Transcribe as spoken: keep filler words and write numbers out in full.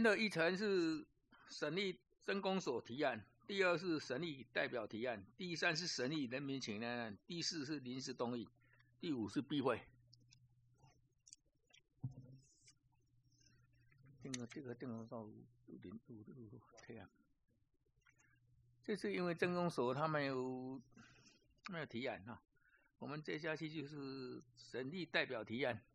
的议程是审议真公所提案，第二是审议代表提案，第三是审议人民请愿案，第四是临时动议，第五是闭会。这个这个这个到五点五五这样。这次因为真公所他没有没有提案哈，我们接下去就是审议代表提案。